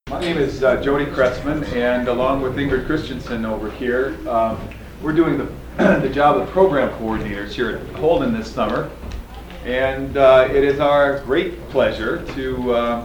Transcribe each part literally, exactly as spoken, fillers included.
My name is uh, Jody Kretzman, and along with Ingrid Christensen over here, um, we're doing the, the job of program coordinators here at Holden this summer. And uh, it is our great pleasure to uh,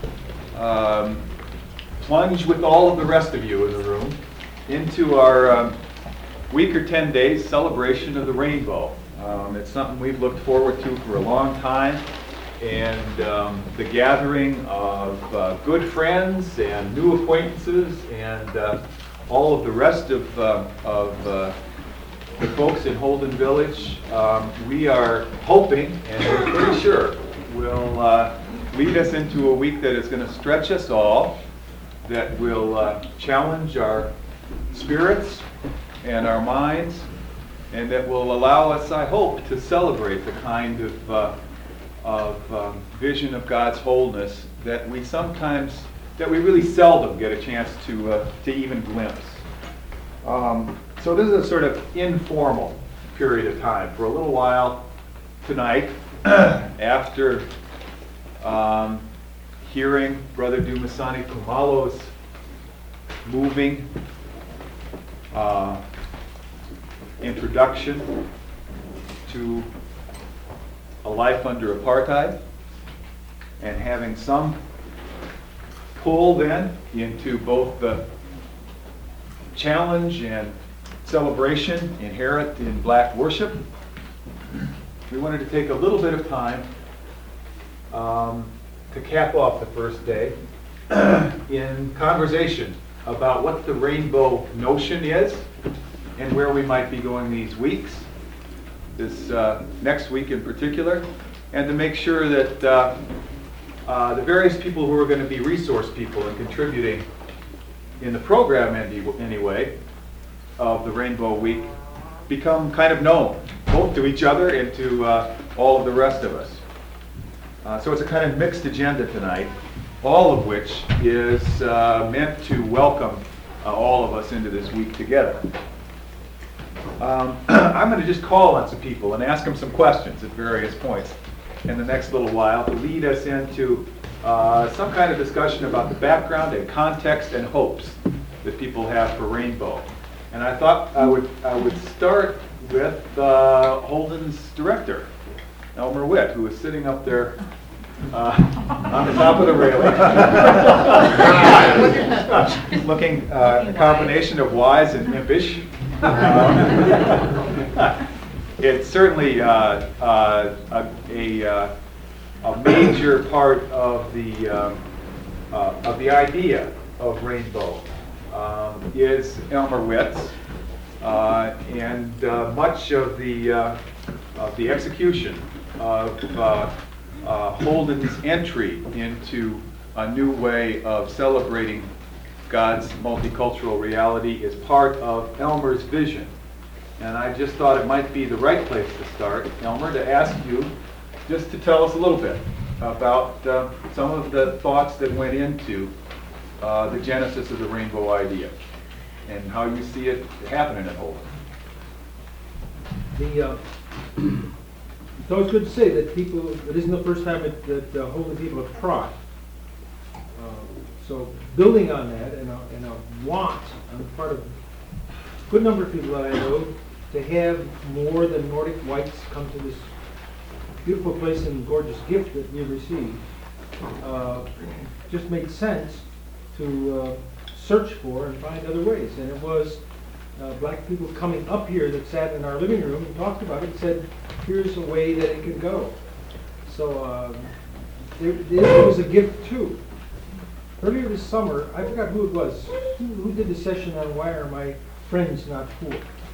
um, plunge with all of the rest of you in the room into our um, week or ten days celebration of the rainbow. Um, it's something we've looked forward to for a long time. And um, the gathering of uh, good friends and new acquaintances and uh, all of the rest of, uh, of uh, the folks in Holden Village, um, we are hoping and we're pretty sure will uh, lead us into a week that is going to stretch us all, that will uh, challenge our spirits and our minds, and that will allow us, I hope, to celebrate the kind of uh, of um, vision of God's wholeness that we sometimes, that we really seldom get a chance to uh, to even glimpse. Um, so this is a sort of informal period of time. For a little while tonight, after um, hearing Brother Dumasani Kumalo's moving uh, introduction to a life under apartheid, and having some pull then into both the challenge and celebration inherent in black worship, we wanted to take a little bit of time um, to cap off the first day in conversation about what the rainbow notion is and where we might be going these weeks, this uh, next week in particular, and to make sure that uh, uh, the various people who are going to be resource people and contributing in the program any, anyway of the Rainbow Week become kind of known, both to each other and to uh, all of the rest of us. Uh, so it's a kind of mixed agenda tonight, all of which is uh, meant to welcome uh, all of us into this week together. Um, I'm going to just call on some people and ask them some questions at various points in the next little while to lead us into uh, some kind of discussion about the background and context and hopes that people have for Rainbow. And I thought I would I would start with uh, Holden's director, Elmer Witt, who is sitting up there uh, on the top of the railing, looking uh, a combination of wise and impish. Um, it's certainly uh, uh, a, a, uh, a major part of the um, uh, of the idea of Rainbow um, is Elmer Witt's, uh, and uh, much of the uh, of the execution of uh, uh, Holden's entry into a new way of celebrating God's multicultural reality is part of Elmer's vision. And I just thought it might be the right place to start, Elmer, to ask you just to tell us a little bit about uh, some of the thoughts that went into uh, the genesis of the Rainbow idea and how you see it happening at Holden. The, uh, it's always good to say that people, it isn't the first time it, that uh, Holden people have tried. So building on that, and a, and a want on the part of a good number of people that I know to have more than Nordic whites come to this beautiful place and gorgeous gift that we received, uh, just made sense to uh, search for and find other ways. And it was uh, black people coming up here that sat in our living room and talked about it and said, here's a way that it can go. So uh, there, there was a gift too. Earlier this summer, I forgot who it was, who, who did the session on Why Are My Friends Not Poor?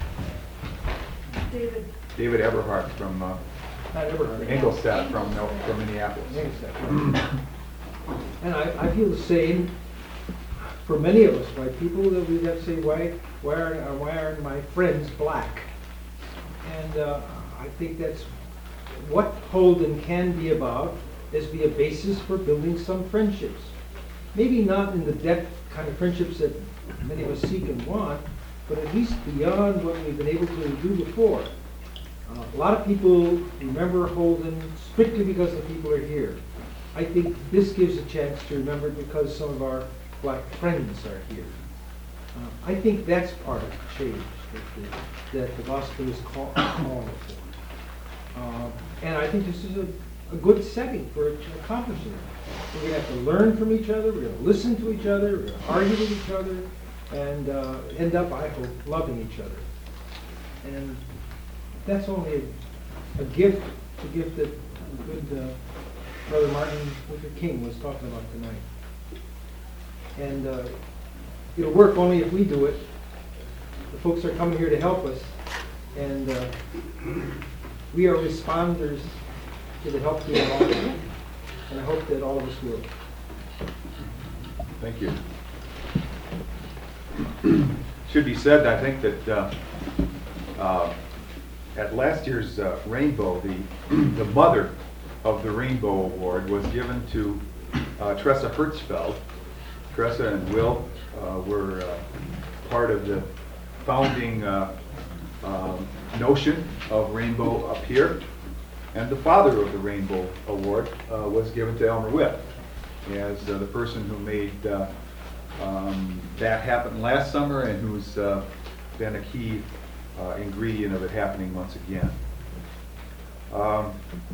David. David Eberhardt from uh, Not Eberhard. Ingolstadt from, from Minneapolis. Ingolstadt. And I, I feel the same for many of us, right? People that we have to say, why, why, are, uh, why aren't my friends black? And uh, I think that's what Holden can be about, is be a basis for building some friendships. Maybe not in the depth kind of friendships that many of us seek and want, but at least beyond what we've been able to do before. Uh, a lot of people remember Holden strictly because the people are here. I think this gives a chance to remember it because some of our black friends are here. Uh, I think that's part of the change that the, that the gospel is call, calling for. Uh, and I think this is a, a good setting for accomplishing it. We're going to have to learn from each other, we're going to listen to each other, we're going to argue with each other, and uh, end up, I hope, loving each other. And that's only a, a gift, a gift that good uh, Brother Martin Luther King was talking about tonight. And uh, it'll work only if we do it. The folks are coming here to help us, and uh, we are responders to the help being offered. And I hope that all of us will. Thank you. Should be said, I think, that uh, uh, at last year's uh, Rainbow, the the mother of the Rainbow Award was given to uh, Tressa Hertzfeld. Tressa and Will uh, were uh, part of the founding uh, um, notion of Rainbow up here. And the father of the Rainbow Award uh, was given to Elmer Witt as uh, the person who made uh, um, that happen last summer and who's uh, been a key uh, ingredient of it happening once again. Um,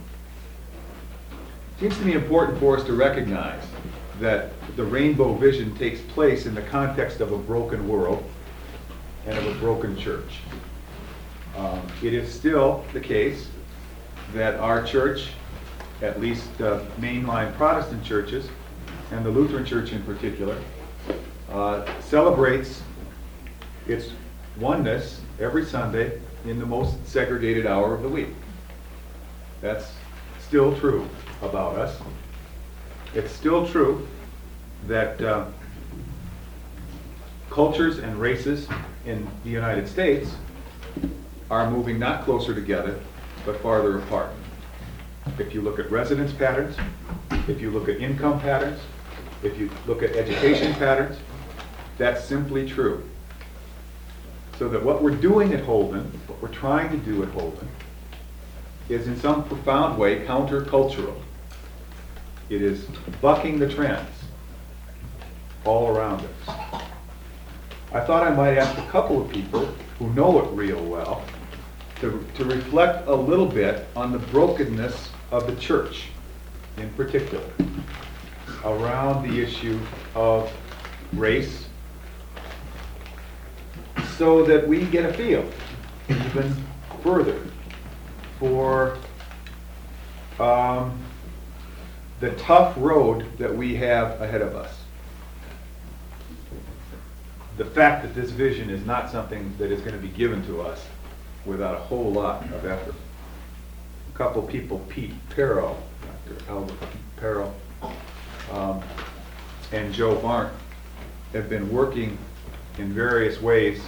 seems to me important for us to recognize that the Rainbow Vision takes place in the context of a broken world and of a broken church. Um, it is still the case that our church, at least uh, mainline Protestant churches, and the Lutheran Church in particular, uh, celebrates its oneness every Sunday in the most segregated hour of the week. That's still true about us. It's still true that uh, cultures and races in the United States are moving not closer together, but farther apart. If you look at residence patterns, if you look at income patterns, if you look at education patterns, that's simply true. So that what we're doing at Holden, what we're trying to do at Holden, is in some profound way countercultural. It is bucking the trends all around us. I thought I might ask a couple of people who know it real well to, to reflect a little bit on the brokenness of the church in particular around the issue of race, so that we get a feel even further for um, the tough road that we have ahead of us. The fact that this vision is not something that is going to be given to us without a whole lot of effort. A couple people, Pete Perro, Doctor Albert Perro, um, and Joe Varn, have been working in various ways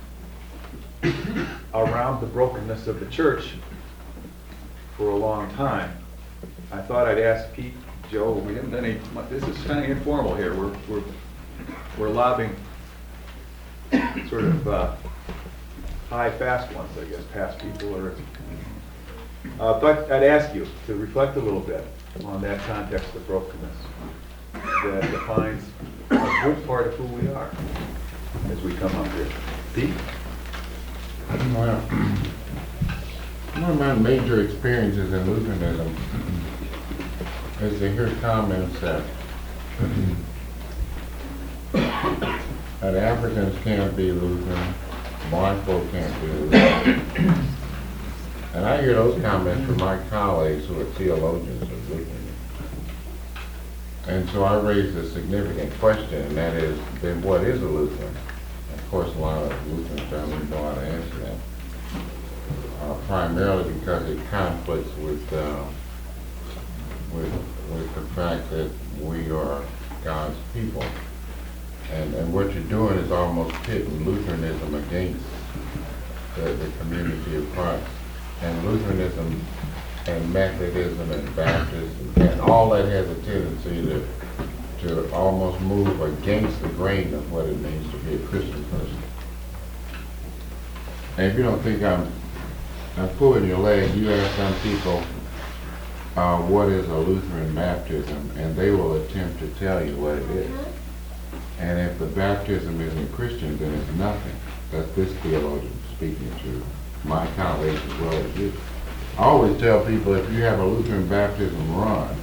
around the brokenness of the church for a long time. I thought I'd ask Pete, Joe, we haven't done any, this is kind of informal here. We're, we're, we're lobbing sort of uh, high, fast ones, I guess, past people. Or, uh, but I'd ask you to reflect a little bit on that context of brokenness that defines a good part of who we are as we come up here. Pete? Well, one of my major experiences in Lutheranism is to hear comments that that Africans can't be Lutheran, black folk can't be Lutheran. And I hear those comments from my colleagues who are theologians of Lutheranism. And so I raised a significant question, and that is, then what is a Lutheran? Of course, a lot of Lutherans don't even know how to answer that. Uh, primarily because it conflicts with, uh, with, with the fact that we are God's people. And, and what you're doing is almost pitting Lutheranism against the, the community of Christ. And Lutheranism and Methodism and Baptism and all that has a tendency to to almost move against the grain of what it means to be a Christian person. And if you don't think I'm I'm pulling your leg, you ask some people uh, what is a Lutheran baptism, and they will attempt to tell you what it is. And if the baptism isn't Christian, then it's nothing. That's this theologian speaking to my colleagues as well as you. I always tell people, if you have a Lutheran baptism, run.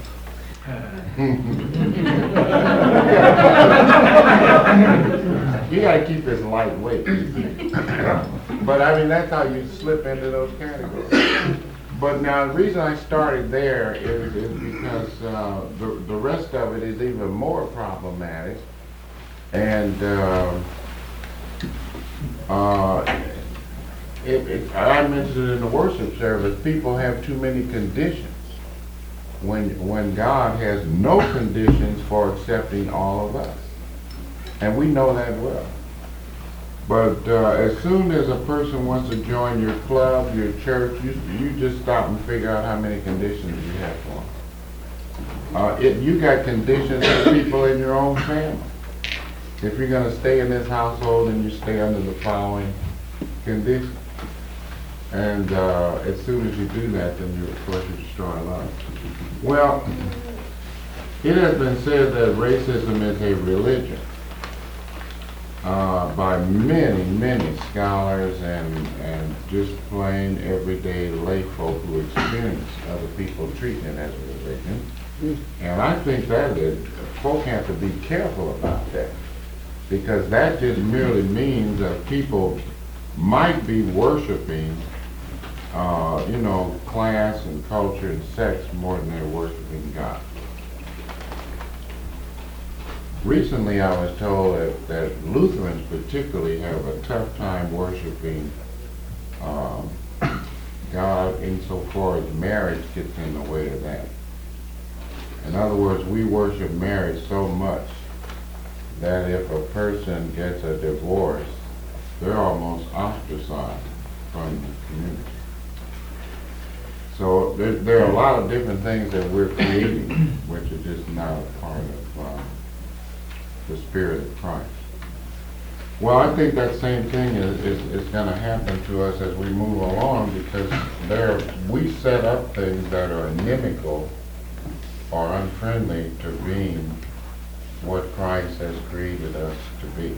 You gotta keep this lightweight. But I mean, that's how you slip into those categories. But now, the reason I started there is, is because uh, the, the rest of it is even more problematic. And uh, uh, it, it, I mentioned it in the worship service, people have too many conditions when, when God has no conditions for accepting all of us. And we know that well. But uh, as soon as a person wants to join your club, your church, you, you just stop and figure out how many conditions you have for them. Uh, it, you got conditions for people in your own family. If you're going to stay in this household, then you stay under the following conditions. And uh, as soon as you do that, then you, of course, you destroy love. Well, it has been said that racism is a religion. Uh, by many, many scholars and, and just plain everyday lay folk who experience other people treating it as a religion. And I think that is, folk have to be careful about that, because that just merely means that people might be worshiping, uh, you know, class and culture and sex more than they're worshiping God. Recently I was told that, that Lutherans particularly have a tough time worshiping um, God insofar as marriage gets in the way of that. In other words, we worship marriage so much that if a person gets a divorce, they're almost ostracized from the community. So there, there are a lot of different things that we're creating which are just not a part of uh, the Spirit of Christ. Well, I think that same thing is, is, is going to happen to us as we move along, because there we set up things that are inimical or unfriendly to being what Christ has created us to be.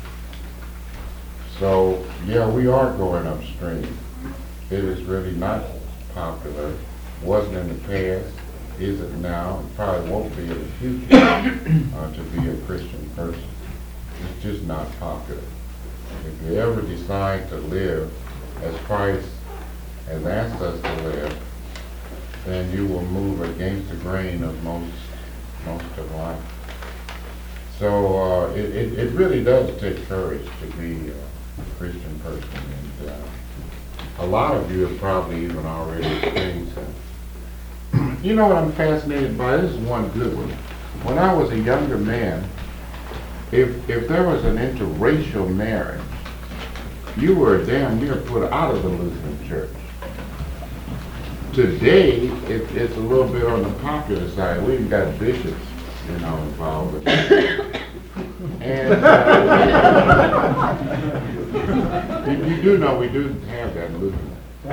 So, yeah, we are going upstream. It is really not popular. Wasn't in the past. Is it now? It probably won't be in the future uh, to be a Christian person. It's just not popular. If you ever decide to live as Christ has asked us to live, then you will move against the grain of most most of life. So uh, it, it, it really does take courage to be a Christian person, and uh, a lot of you have probably even already experienced that. You know what I'm fascinated by? This is one good one. When I was a younger man, if if there was an interracial marriage, you were damn near put out of the Lutheran church. Today, it, it's a little bit on the popular side. We've got bishops, you know, involved with it. And uh, you, you do know we do have that in Lutheran.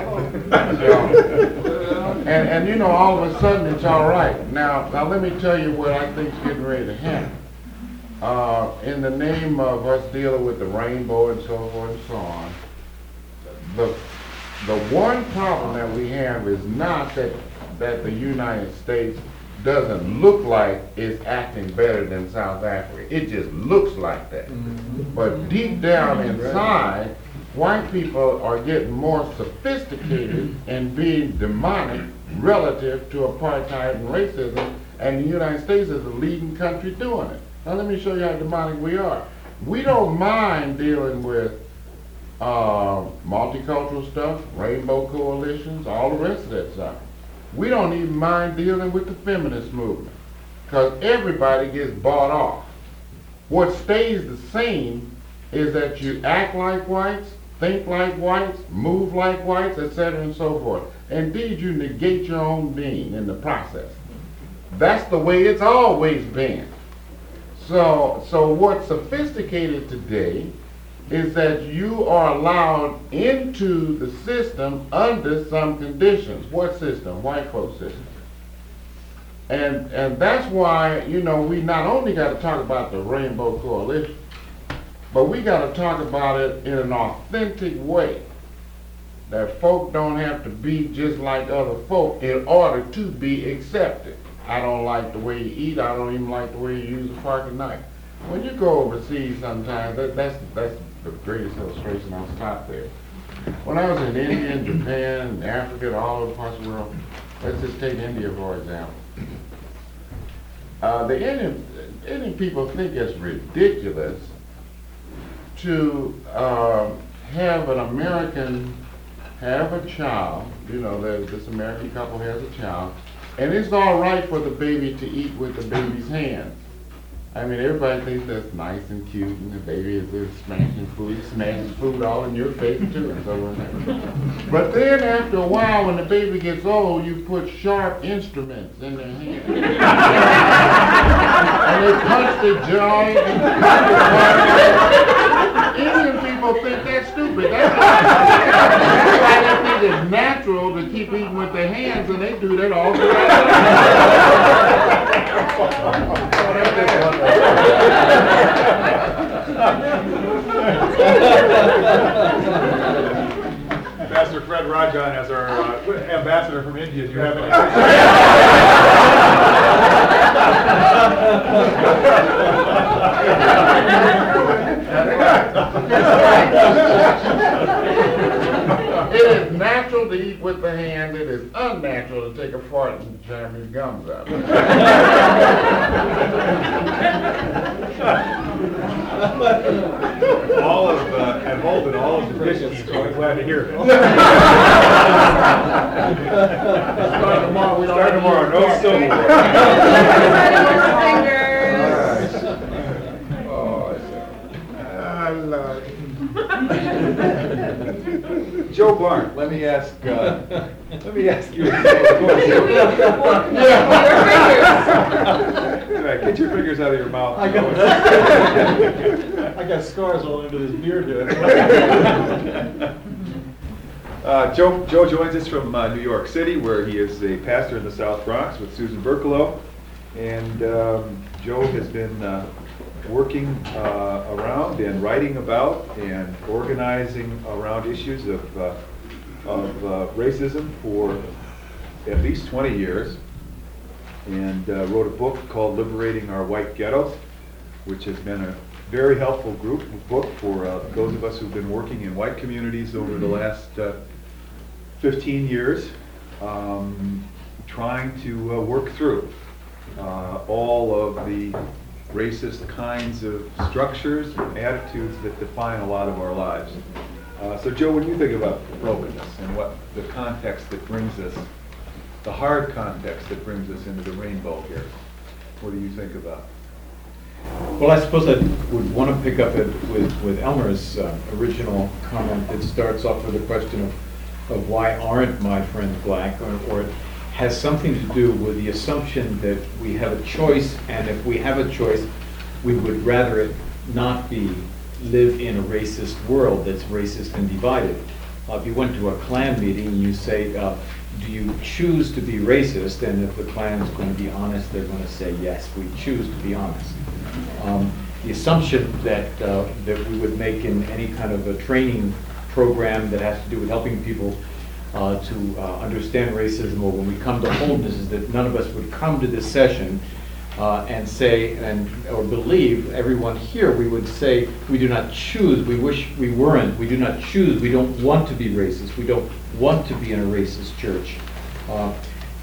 So, and, and you know, all of a sudden it's all right. Now, now let me tell you what I think is getting ready to happen. Uh, in the name of us dealing with the rainbow and so forth and so on, the the one problem that we have is not that that the United States doesn't look like it's acting better than South Africa. It just looks like that. Mm-hmm. But deep down inside, white people are getting more sophisticated and being demonic relative to apartheid and racism, and the United States is the leading country doing it. Now let me show you how demonic we are. We don't mind dealing with uh, multicultural stuff, rainbow coalitions, all the rest of that stuff. We don't even mind dealing with the feminist movement, because everybody gets bought off. What stays the same is that you act like whites, think like whites, move like whites, et cetera and so forth. Indeed, you negate your own being in the process. That's the way it's always been. So, so what's sophisticated today is that you are allowed into the system under some conditions. What system? White folks system. And, and that's why, you know, we not only got to talk about the Rainbow Coalition, but we got to talk about it in an authentic way. That folk don't have to be just like other folk in order to be accepted. I don't like the way you eat. I don't even like the way you use a fork and knife. When you go overseas sometimes, that, that's, that's the greatest illustration. I'll stop there. When I was in India, and Japan, and Africa, all over parts of the world, let's just take India for example. Uh, the Indian, Indian people think it's ridiculous to uh, have an American have a child, you know, there's this American couple has a child, and it's all right for the baby to eat with the baby's hands. I mean, everybody thinks that's nice and cute, and the baby is there smashing food, smashing food all in your face too, and so on. But then after a while, when the baby gets old, you put sharp instruments in their hands. And they punch the joint, and Indian people think that's stupid. That's why, that's why they think it's natural to keep eating with their hands, and they do that all the time. Pastor Fred Rajan, as our uh, ambassador from India, do you have any? It is natural to eat with the hand. It is unnatural to take a fart and jam your gums out. All of, uh, at Holden, all of the traditions, so I'm glad to hear it. Start tomorrow, we don't Start have tomorrow, to no use silverware. Oh, I love it. Joe Barn, let me ask, uh, let me ask you. Yeah. All right, get your fingers out of your mouth. I got, I got scars all over this beard doing it. Uh, Joe, Joe joins us from uh, New York City, where he is a pastor in the South Bronx with Susan Berkelo. And um, Joe has been uh, working uh, around and writing about and organizing around issues of, uh, of uh, racism for at least twenty years. And uh, wrote a book called Liberating Our White Ghettos, which has been a very helpful group book for uh, those of us who've been working in white communities over the last uh, fifteen years, um, trying to uh, work through uh, all of the racist kinds of structures and attitudes that define a lot of our lives. Uh, so Joe, when you think about brokenness and what the context that brings us, the hard context that brings us into the rainbow here, what do you think about? Well, I suppose I would want to pick up it with, with Elmer's uh, original comment that starts off with the question of, of why aren't my friends black, or, or it has something to do with the assumption that we have a choice, and if we have a choice, we would rather it not be live in a racist world that's racist and divided. Uh, if you went to a Klan meeting and you say, uh, do you choose to be racist? And if the Klan is going to be honest, they're going to say, yes, we choose to be honest. Um, the assumption that uh, that we would make in any kind of a training program that has to do with helping people uh, to uh, understand racism, or when we come to wholeness, is that none of us would come to this session uh, and say, and or believe, everyone here, we would say, we do not choose, we wish we weren't, we do not choose, we don't want to be racist, we don't want to be in a racist church. Uh,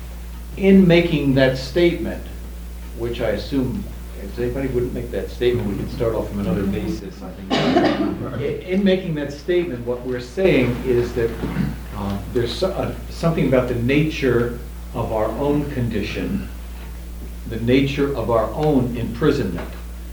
in making that statement, which I assume, if anybody wouldn't make that statement, we could start off from another basis, I think. In, in making that statement, what we're saying is that uh, there's so, uh, something about the nature of our own condition, the nature of our own imprisonment,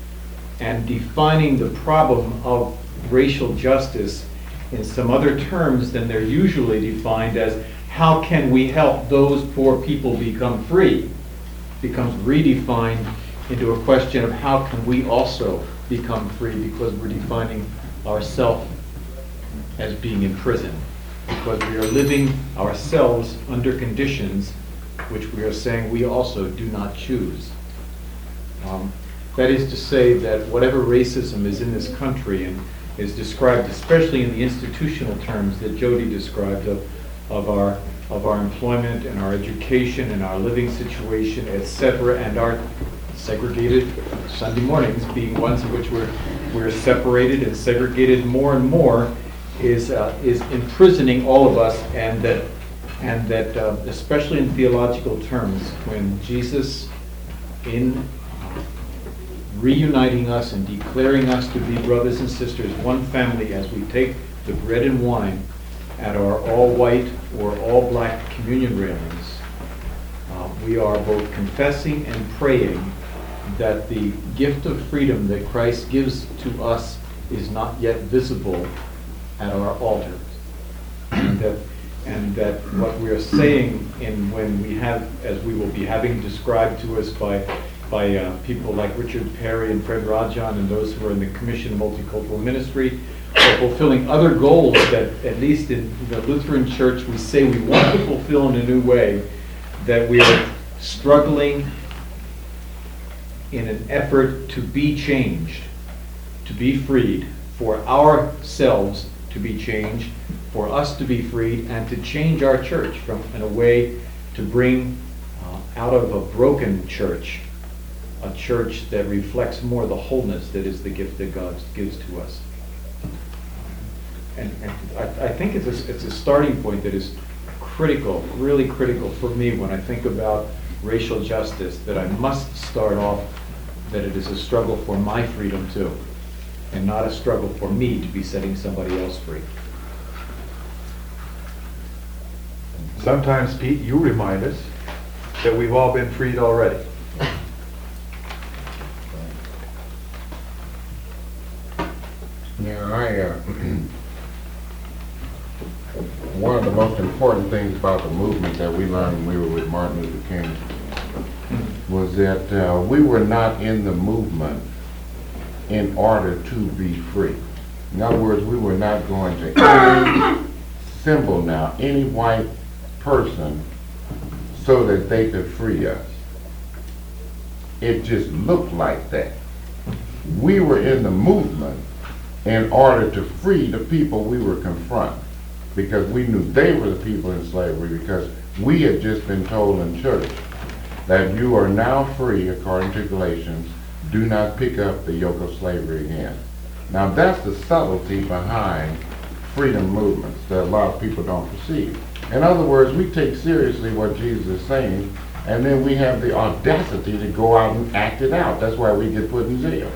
and defining the problem of racial justice in some other terms than they're usually defined as, how can we help those poor people become free, becomes redefined into a question of how can we also become free, because we're defining ourselves as being in prison, because we are living ourselves under conditions which we are saying we also do not choose. Um, that is to say that whatever racism is in this country and is described, especially in the institutional terms that Jody described of, of our of our employment and our education and our living situation, et cetera, and our segregated Sunday mornings being ones in which we're we're separated and segregated more and more, is uh, is imprisoning all of us, and that and that uh, especially in theological terms, when Jesus, in reuniting us and declaring us to be brothers and sisters, one family, as we take the bread and wine at our all-white or all-black communion railings, uh, we are both confessing and praying that the gift of freedom that Christ gives to us is not yet visible at our altars. And that, and that what we are saying in when we have, as we will be having described to us by by uh, people like Richard Perry and Fred Rajan and those who are in the Commission of Multicultural Ministry, are fulfilling other goals that, at least in the Lutheran Church, we say we want to fulfill in a new way, that we are struggling in an effort to be changed, to be freed, for ourselves to be changed, for us to be freed, and to change our church from in a way to bring uh, out of a broken church a church that reflects more the wholeness that is the gift that God gives to us. And, and I, I think it's a, it's a starting point that is critical, really critical for me when I think about racial justice, that I must start off that it is a struggle for my freedom too, and not a struggle for me to be setting somebody else free. Sometimes, Pete, you remind us that we've all been freed already. Yeah, I, uh, one of the most important things about the movement that we learned when we were with Martin Luther King was that uh, we were not in the movement in order to be free. In other words, we were not going to any symbol now, any white person, so that they could free us. It just looked like that. We were in the movement in order to free the people we were confronting, because we knew they were the people in slavery, because we had just been told in church that you are now free, according to Galatians, do not pick up the yoke of slavery again. Now that's the subtlety behind freedom movements that a lot of people don't perceive. In other words, we take seriously what Jesus is saying, and then we have the audacity to go out and act it out. That's why we get put in jail.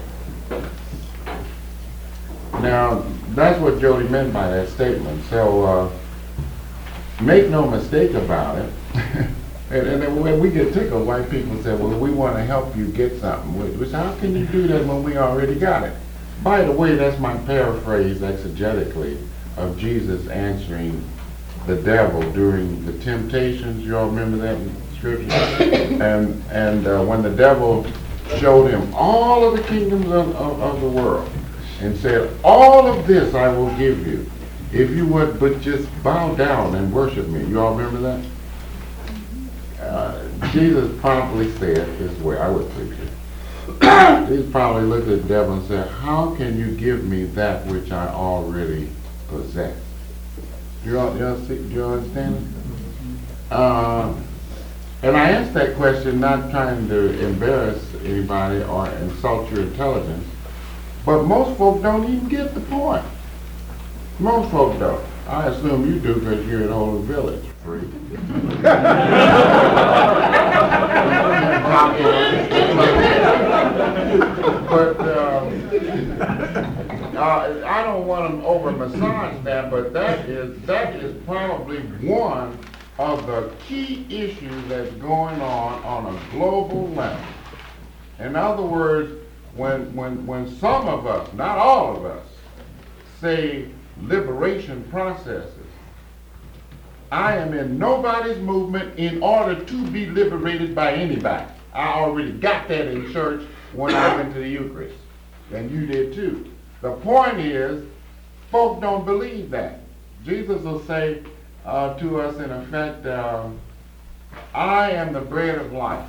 Now, that's what Jody meant by that statement. So, uh, make no mistake about it. and, and then when we get tickled, white people say, well, we want to help you get something. Which, how can you do that when we already got it? By the way, that's my paraphrase exegetically of Jesus answering the devil during the temptations. You all remember that in Scripture? and and uh, when the devil showed him all of the kingdoms of, of, of the world, and said, all of this I will give you, if you would but just bow down and worship me. You all remember that? Uh, Jesus promptly said this way, I would preach it. Jesus probably looked at the devil and said, how can you give me that which I already possess? Do you, all, you, all see, do you all understand it? Uh, and I asked that question not trying to embarrass anybody or insult your intelligence, but most folk don't even get the point. Most folk don't. I assume you do because you're in Holy Village. Free. but um, uh, I don't want to over-massage that, but that is that is probably one of the key issues that's going on on a global level. In other words, When, when, when some of us, not all of us, say liberation processes, I am in nobody's movement in order to be liberated by anybody. I already got that in church when I went to the Eucharist, and you did too. The point is, folk don't believe that. Jesus will say uh, to us, in effect, uh, I am the bread of life.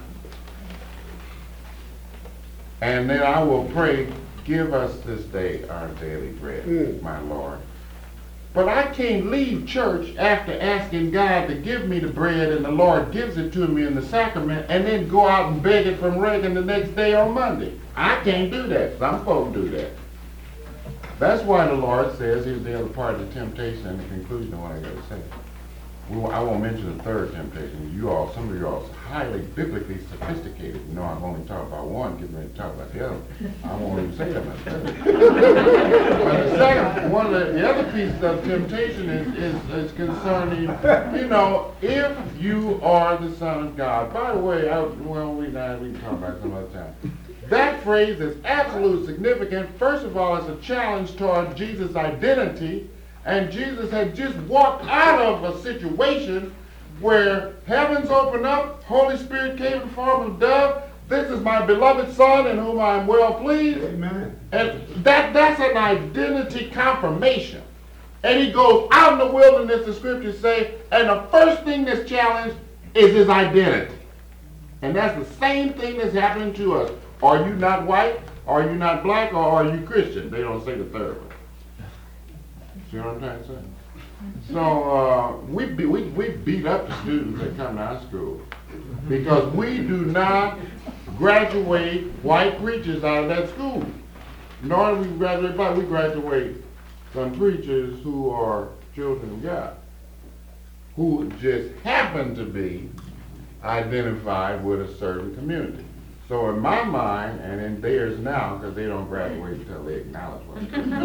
And then I will pray, give us this day our daily bread, Mm. my Lord. But I can't leave church after asking God to give me the bread and the Lord gives it to me in the sacrament and then go out and beg it from Reagan the next day on Monday. I can't do that. Some folks do that. That's why the Lord says, here's the other part of the temptation and the conclusion of what I got to say. We, won't- I won't mention the third temptation. You all, some of you all are highly biblically sophisticated. You know, I'm only talking about one, getting ready to talk about the other. I won't even say that much. But the second, one of the, the other piece of temptation is, is, is concerning, you know, if you are the Son of God. By the way, I, well, we, nah, we can talk about it some other time. That phrase is absolutely significant. First of all, it's a challenge toward Jesus' identity. And Jesus had just walked out of a situation where heavens opened up, Holy Spirit came in the form of a dove. This is my beloved Son in whom I am well pleased. Amen. And that, that's an identity confirmation. And he goes out in the wilderness, the scriptures say, and the first thing that's challenged is his identity. And that's the same thing that's happening to us. Are you not white? Are you not black? Or are you Christian? They don't say the third one. See what I'm trying to say? So uh, we, be, we, we beat up the students that come to our school because we do not graduate white preachers out of that school. Nor do we graduate black. We graduate some preachers who are children of God, who just happen to be identified with a certain community. So in my mind, and in theirs now, because they don't graduate until they acknowledge what it is. In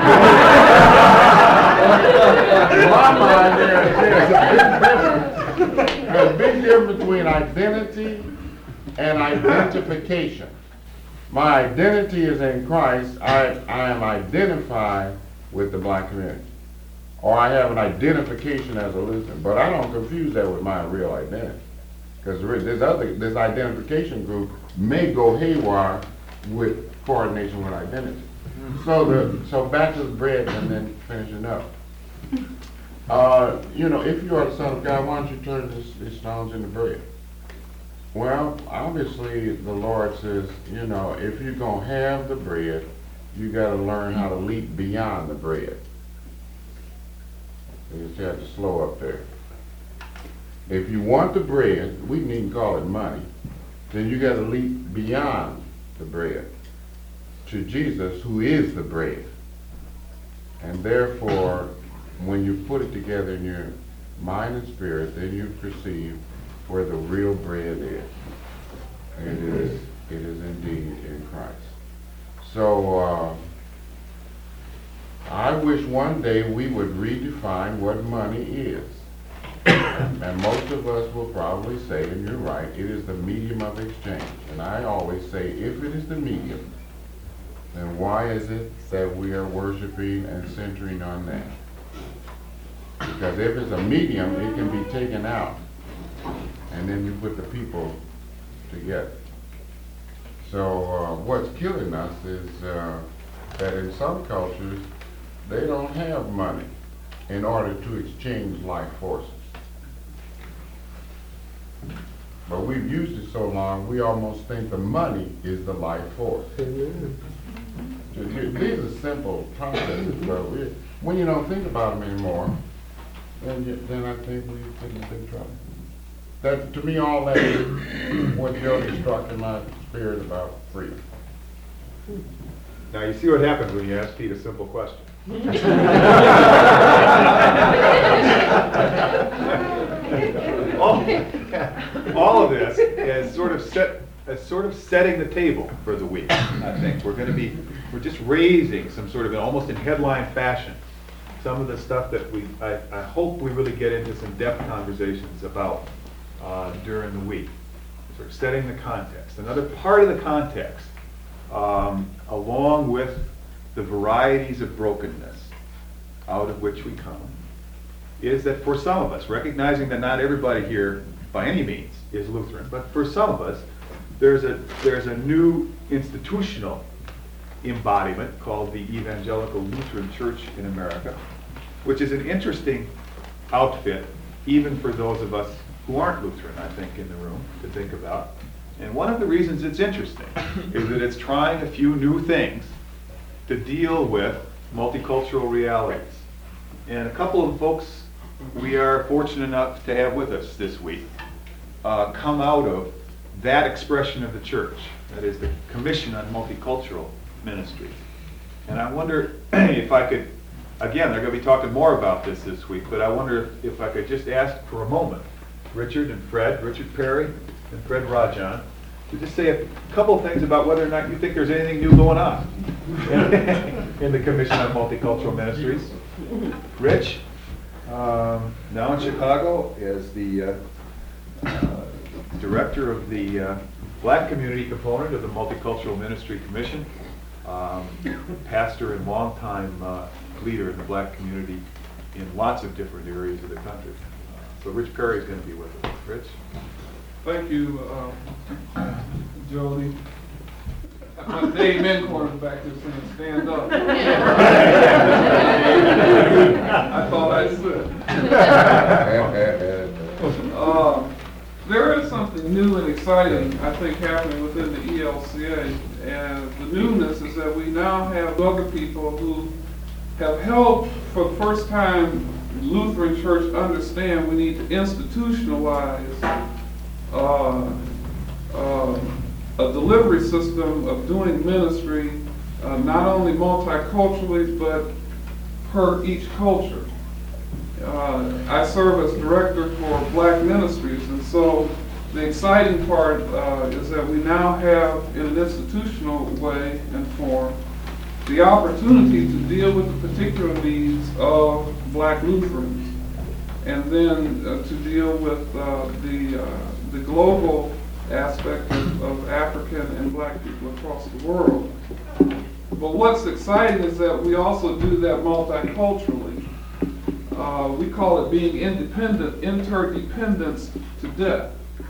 my mind, there's, there's a big difference. There's a big difference between identity and identification. My identity is in Christ. I, I am identified with the black community. Or I have an identification as a Lutheran. But I don't confuse that with my real identity. Because this other, this identification group may go haywire with coordination with identity. So the, so back to the bread and then finishing up. Uh, you know, if you are the Son of God, why don't you turn this, these stones into bread? Well, obviously the Lord says, you know, if you're going to have the bread, you got to learn how to leap beyond the bread. You just have to slow up there. If you want the bread, we can even call it money, then you got to leap beyond the bread to Jesus, who is the bread. And therefore, when you put it together in your mind and spirit, then you perceive where the real bread is. And it is, it is indeed in Christ. So, uh, I wish one day we would redefine what money is. And most of us will probably say, and you're right, it is the medium of exchange. And I always say, if it is the medium, then why is it that we are worshiping and centering on that? Because if it's a medium, it can be taken out. And then you put the people together. So uh, what's killing us is uh, that in some cultures, they don't have money in order to exchange life forces. But we've used it so long, we almost think the money is the life force. Amen. These are simple processes, but we, when you don't think about them anymore, then, you, then I think we get in big trouble. That, to me, all that is what Jody struck in my spirit about freedom. Now, you see what happens when you ask Pete a simple question. all, all of this is sort of set, is sort of setting the table for the week. I think we're going to be, we're just raising some sort of almost in headline fashion some of the stuff that we, I, I hope we really get into some depth conversations about uh, during the week. Sort of setting the context. Another part of the context, um, along with the varieties of brokenness out of which we come, is that for some of us, recognizing that not everybody here by any means is Lutheran, but for some of us, there's a there's a new institutional embodiment called the Evangelical Lutheran Church in America, which is an interesting outfit, even for those of us who aren't Lutheran, I think, in the room to think about. And one of the reasons it's interesting is that it's trying a few new things to deal with multicultural realities. And a couple of folks we are fortunate enough to have with us this week uh, come out of that expression of the church, that is the Commission on Multicultural Ministries. And I wonder if I could, again, they're going to be talking more about this this week, but I wonder if, if I could just ask for a moment, Richard and Fred, Richard Perry and Fred Rajan, to just say a couple of things about whether or not you think there's anything new going on in the Commission on Multicultural Ministries. Rich, um, now in Chicago as the uh, uh, director of the uh, Black community component of the Multicultural Ministry Commission, um, pastor and longtime uh, leader in the Black community in lots of different areas of the country. Uh, so Rich Perry is going to be with us. Rich? Thank you, uh, Jody. My Dave Mencorn back there saying, stand up. I thought I should. Uh, there is something new and exciting, I think, happening within the E L C A. And the newness is that we now have other people who have helped, for the first time, Lutheran Church understand we need to institutionalize Uh, uh, a delivery system of doing ministry, uh, not only multiculturally, but per each culture. Uh, I serve as director for Black Ministries, and so the exciting part uh, is that we now have, in an institutional way and form, the opportunity to deal with the particular needs of Black Lutherans, and then uh, to deal with uh, the uh, the global aspect of, of African and Black people across the world. But what's exciting is that we also do that multiculturally. Uh, we call it being independent, interdependence to death.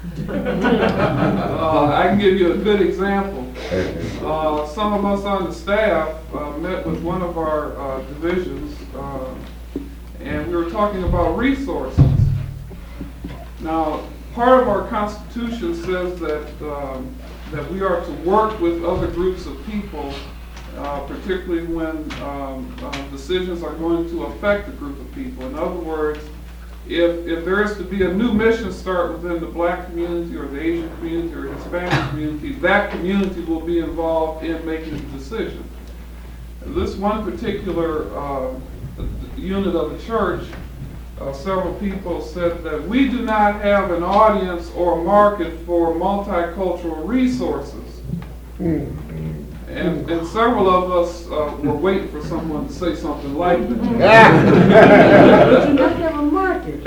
uh, I can give you a good example. Uh, some of us on the staff uh, met with one of our uh, divisions, uh, and we were talking about resources. Now, part of our Constitution says that um, that we are to work with other groups of people, uh, particularly when um, uh, decisions are going to affect a group of people. In other words, if if there is to be a new mission start within the Black community or the Asian community or Hispanic community, that community will be involved in making the decision. This one particular uh, unit of the church, Uh, several people said that we do not have an audience or market for multicultural resources. And, and several of us uh, were waiting for someone to say something like that. But you must have a market.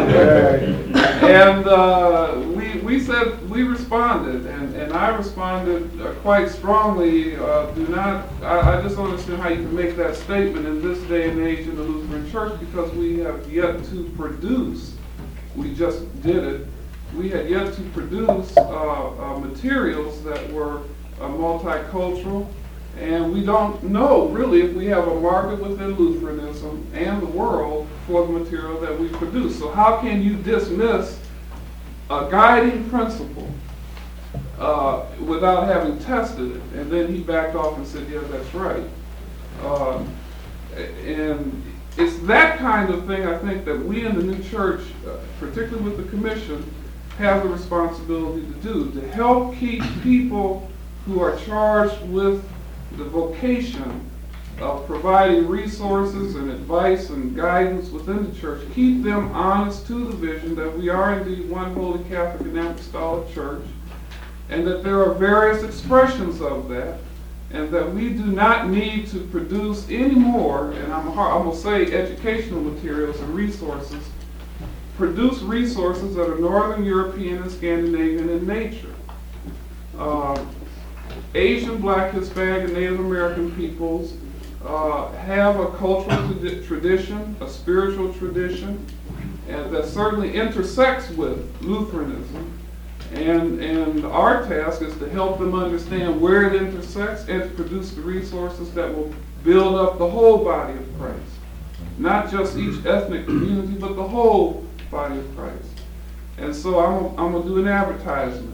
And uh, we, we said, we responded, and, and I responded uh, quite strongly. Uh, do not, I, I just don't understand how you can make that statement in this day and age in the Lutheran Church, because we have yet to produce, we just did it, we had yet to produce uh, uh, materials that were uh, multicultural, and we don't know really if we have a market within Lutheranism and the world for the material that we produce. So how can you dismiss a guiding principle uh, without having tested it? And then he backed off and said, yeah, that's right. Uh, and it's that kind of thing, I think, that we in the new church, uh, particularly with the commission, have the responsibility to do, to help keep people who are charged with the vocation of providing resources and advice and guidance within the church, keep them honest to the vision that we are indeed one holy Catholic and Apostolic Church, and that there are various expressions of that, and that we do not need to produce any more, and I'm, I'm going to say educational materials and resources, produce resources that are Northern European and Scandinavian in nature. Uh, Asian, Black, Hispanic, and Native American peoples uh, have a cultural trad- tradition, a spiritual tradition, and that certainly intersects with Lutheranism. And, and our task is to help them understand where it intersects and to produce the resources that will build up the whole body of Christ. Not just each ethnic community, but the whole body of Christ. And so I'm, I'm gonna do an advertisement.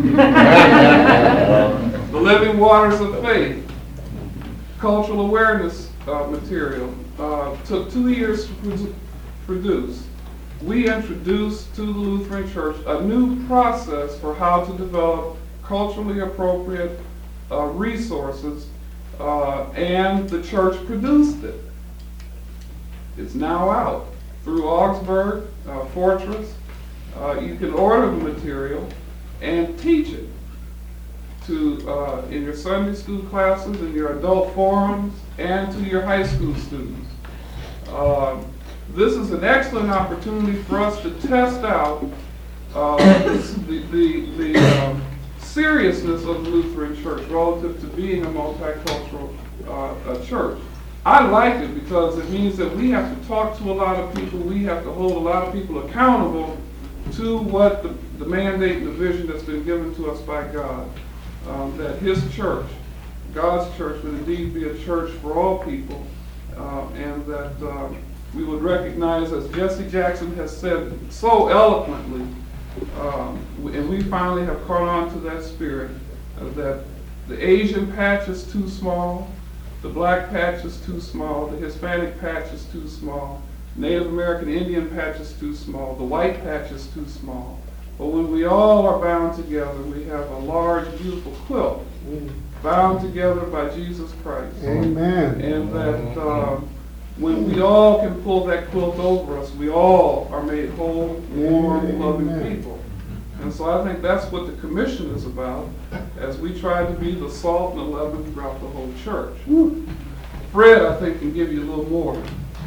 The Living Waters of Faith, cultural awareness uh, material, uh, took two years to produ- produce. We introduced to the Lutheran Church a new process for how to develop culturally appropriate uh, resources, uh, and the church produced it. It's now out through Augsburg, uh, Fortress. Uh, you can order the material and teach it to uh, in your Sunday school classes, in your adult forums, and to your high school students. Um, this is an excellent opportunity for us to test out uh, the, the, the um, seriousness of the Lutheran Church relative to being a multicultural uh, a church. I like it because it means that we have to talk to a lot of people, we have to hold a lot of people accountable to what the, the mandate and the vision that's been given to us by God. Um, that His church, God's church, would indeed be a church for all people, uh, and that uh, we would recognize, as Jesse Jackson has said so eloquently, um, and we finally have caught on to that spirit, uh, that the Asian patch is too small, the black patch is too small, the Hispanic patch is too small, Native American Indian patch is too small, the white patch is too small. But when we all are bound together, we have a large, beautiful quilt, bound together by Jesus Christ. Amen. And that uh, when we all can pull that quilt over us, we all are made whole, warm, loving Amen. people. And so I think that's what the commission is about, as we try to be the salt and the leaven throughout the whole church. Fred, I think, can give you a little more.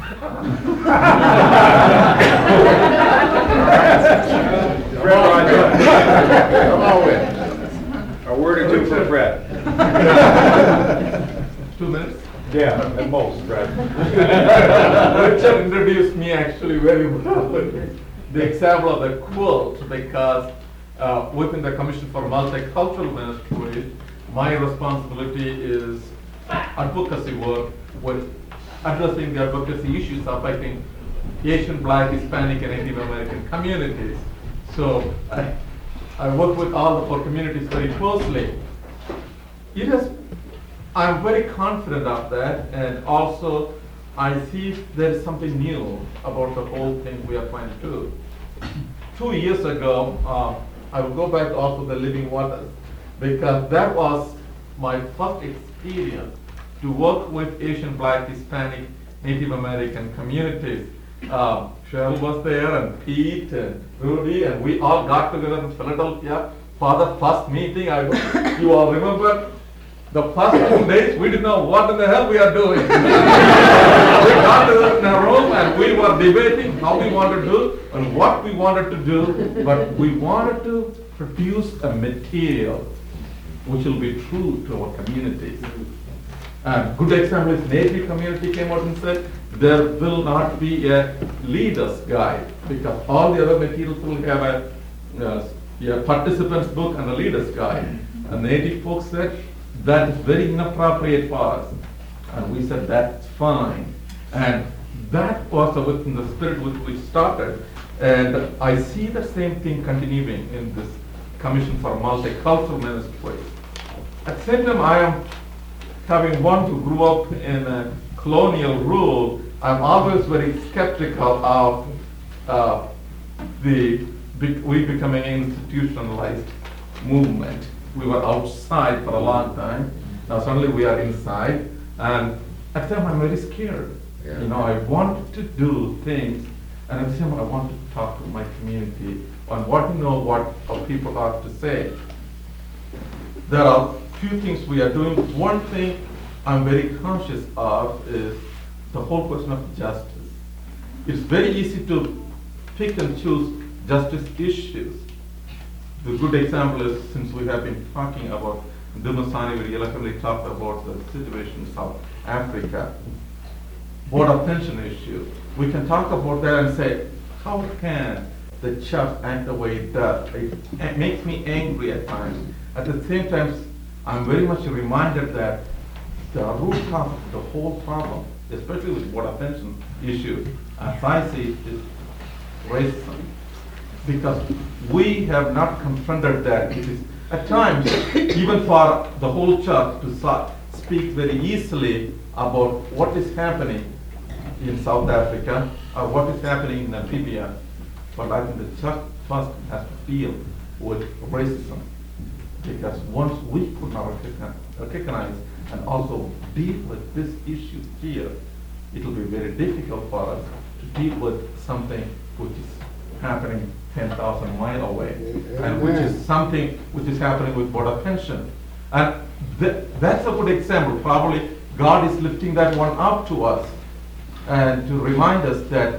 Fred Rogers. Come on with A word or two for Fred. Two minutes. Yeah, at most, Fred. Richard introduced me actually very well. The example of the quilt, because uh, within the Commission for Multicultural Ministry, my responsibility is advocacy work with addressing the advocacy issues affecting Asian, Black, Hispanic, and Native American communities. So I, I work with all the four communities very closely. It has, I'm very confident of that, and also I see there is something new about the whole thing we are trying to do. Two years ago, uh, I will go back also the Living Waters, because that was my first experience to work with Asian, Black, Hispanic, Native American communities. Uh, Cheryl was there, and Pete, and Rudy, and we all got together in Philadelphia for the first meeting. I don't, you all remember? The first two days, we didn't know what in the hell we are doing. We got together in a room and we were debating how we wanted to do and what we wanted to do, but we wanted to produce a material which will be true to our communities. A good example is Native community came out and said, there will not be a leader's guide, because all the other materials will have a, uh, a participant's book and a leader's guide. And Native folks said, that is very inappropriate for us. And we said, that's fine. And that was within the spirit with which we started. And I see the same thing continuing in this Commission for Multicultural Ministry. At the same time, I am, having one who grew up in a colonial rule, I'm always very skeptical of uh, the we becoming an institutionalized movement. We were outside for a long time. Now suddenly we are inside, and at the time I'm very scared. Yeah. You know, I want to do things, and at the same time I want to talk to my community and want to know what our people have to say. There are few things we are doing. One thing I'm very conscious of is the whole question of justice. It's very easy to pick and choose justice issues. The good example is, since we have been talking about Dumasani, we eloquently talked about the situation in South Africa. Board of pension issue. We can talk about that and say, how can the church act the way it does? It, it makes me angry at times. At the same time, I'm very much reminded that the root cause of the whole problem, especially with board of pension issue, as I see it, is racism. because we have not confronted that. It is at times, even for the whole church to so- speak very easily about what is happening in South Africa or what is happening in Namibia. But I think the church first has to deal with racism. Because once we could not recognize, recognize and also deal with this issue here, it will be very difficult for us to deal with something which is happening ten thousand miles away, and which is something which is happening with border tension. And th- that's a good example. Probably God is lifting that one up to us and to remind us that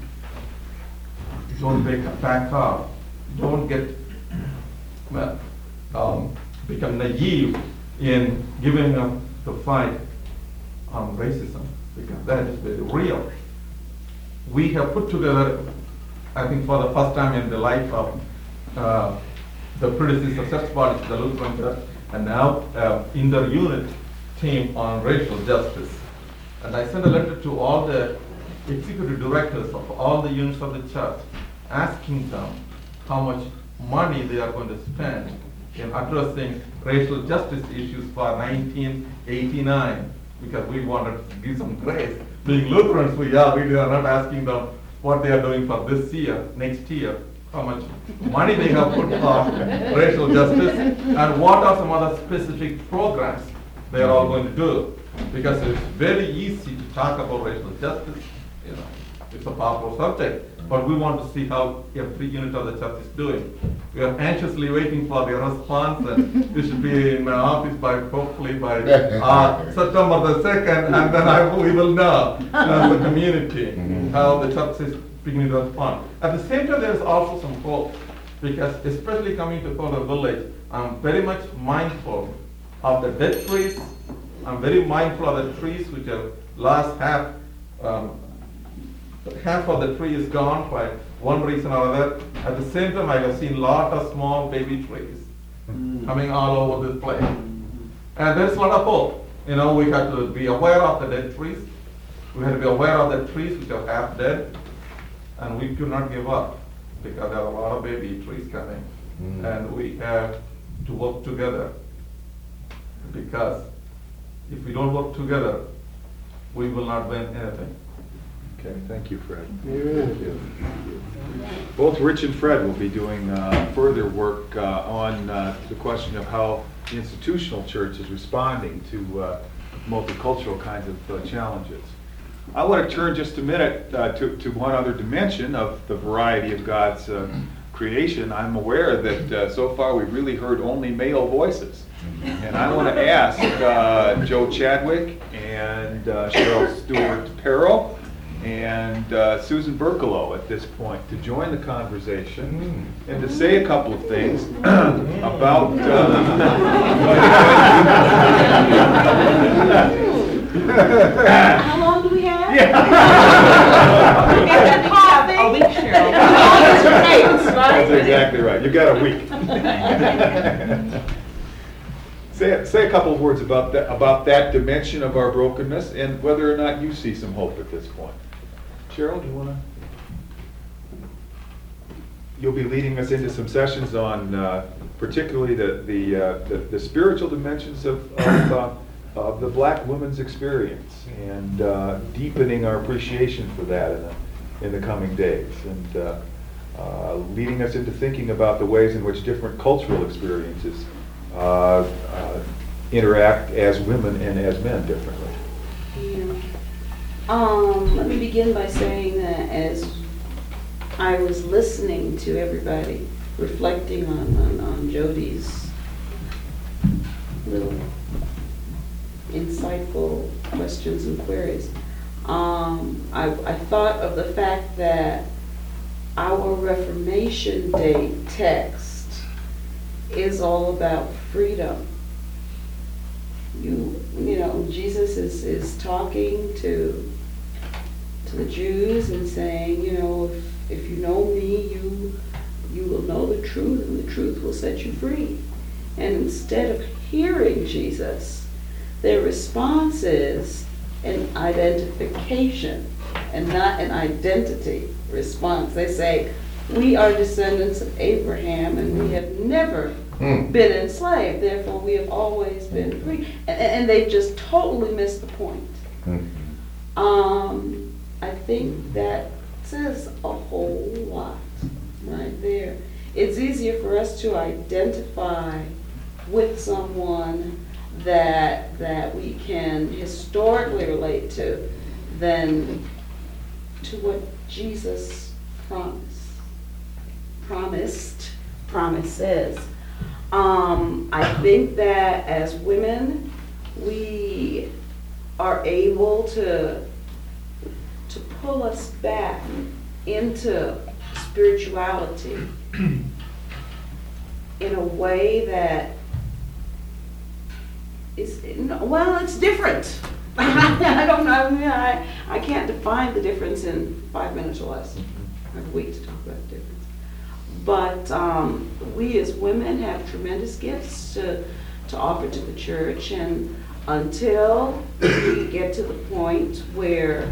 don't back, back up, don't get well, um, become naive in giving up the fight on racism, because that is very real. We have put together, I think for the first time in the life of uh, the predecessor church body, the Lutheran Church, and now uh, inter-unit team on racial justice. And I sent a letter to all the executive directors of all the units of the church, asking them how much money they are going to spend in addressing racial justice issues for nineteen eighty-nine, because we wanted to give some grace. Being Lutherans, we are, we are not asking them what they are doing for this year, next year, how much money they have put for racial justice, and what are some other specific programs they are all going to do. Because it's very easy to talk about racial justice, you know, it's a powerful subject, but we want to see how every unit of the church is doing. We are anxiously waiting for their response, and we should be in my office by, hopefully by uh, September the second, and then I, we will know as a community how the church is beginning to respond. At the same time, there is also some hope, because especially coming to Kohler Village, I'm very much mindful of the dead trees. I'm very mindful of the trees which have lost half, um, half of the tree is gone by one reason or other. At the same time, I have seen lot of small baby trees coming all over this place. And there's a lot of hope. You know, we have to be aware of the dead trees. We have to be aware of the trees which are half dead. And we do not give up, because there are a lot of baby trees coming. Mm. And we have to work together, because if we don't work together, we will not win anything. Okay, thank you, Fred. Thank you. Both Rich and Fred will be doing uh, further work uh, on uh, the question of how the institutional church is responding to uh, multicultural kinds of uh, challenges. I want to turn just a minute uh, to, to one other dimension of the variety of God's uh, creation. I'm aware that uh, so far we've really heard only male voices. And I want to ask uh, Joe Chadwick and uh, Cheryl Stewart-Perro and uh, Susan Berkelo at this point to join the conversation and to say a couple of things about uh, How long do we have? A week, Cheryl. That's exactly right. You got a week. Say, say a couple of words about that, about that dimension of our brokenness and whether or not you see some hope at this point. Cheryl, do you want to? You'll be leading us into some sessions on uh, particularly the the, uh, the the spiritual dimensions of of, uh, of the Black woman's experience, and uh, deepening our appreciation for that in the in the coming days, and uh, uh, leading us into thinking about the ways in which different cultural experiences Uh, uh, interact as women and as men differently. Yeah. Um, let me begin by saying that as I was listening to everybody, reflecting on, on, on Jody's little insightful questions and queries, um, I, I thought of the fact that our Reformation Day text is all about freedom. You, you know, Jesus is, is talking to to the Jews and saying, you know, if, if you know me, you you will know the truth, and the truth will set you free. And instead of hearing Jesus, their response is an identification and not an identity response. They say, we are descendants of Abraham, and we have never Hmm. been enslaved, therefore we have always been free. And, and they just totally missed the point. Hmm. Um, I think that says a whole lot right there. It's easier for us to identify with someone that that we can historically relate to than to what Jesus promised. Promised, promises. Um, I think that as women, we are able to to pull us back into spirituality in a way that is, well, it's different. I don't know, I mean, I, I can't define the difference in five minutes or less. I have a week to talk about the difference. But um, we as women have tremendous gifts to, to offer to the church, and until we get to the point where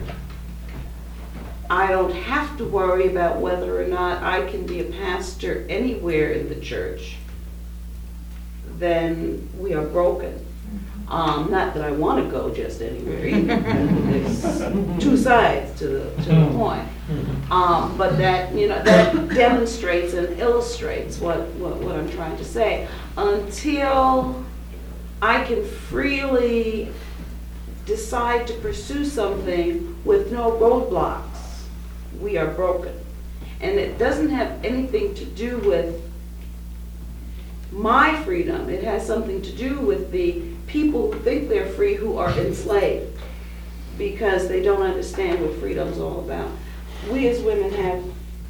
I don't have to worry about whether or not I can be a pastor anywhere in the church, then we are broken. Um, not that I want to go just anywhere either. There's two sides to the, to the point. Um, but that, you know, that demonstrates and illustrates what, what, what I'm trying to say. Until I can freely decide to pursue something with no roadblocks, we are broken. And it doesn't have anything to do with my freedom. It has something to do with the people who think they're free who are enslaved because they don't understand what freedom's all about. We as women have,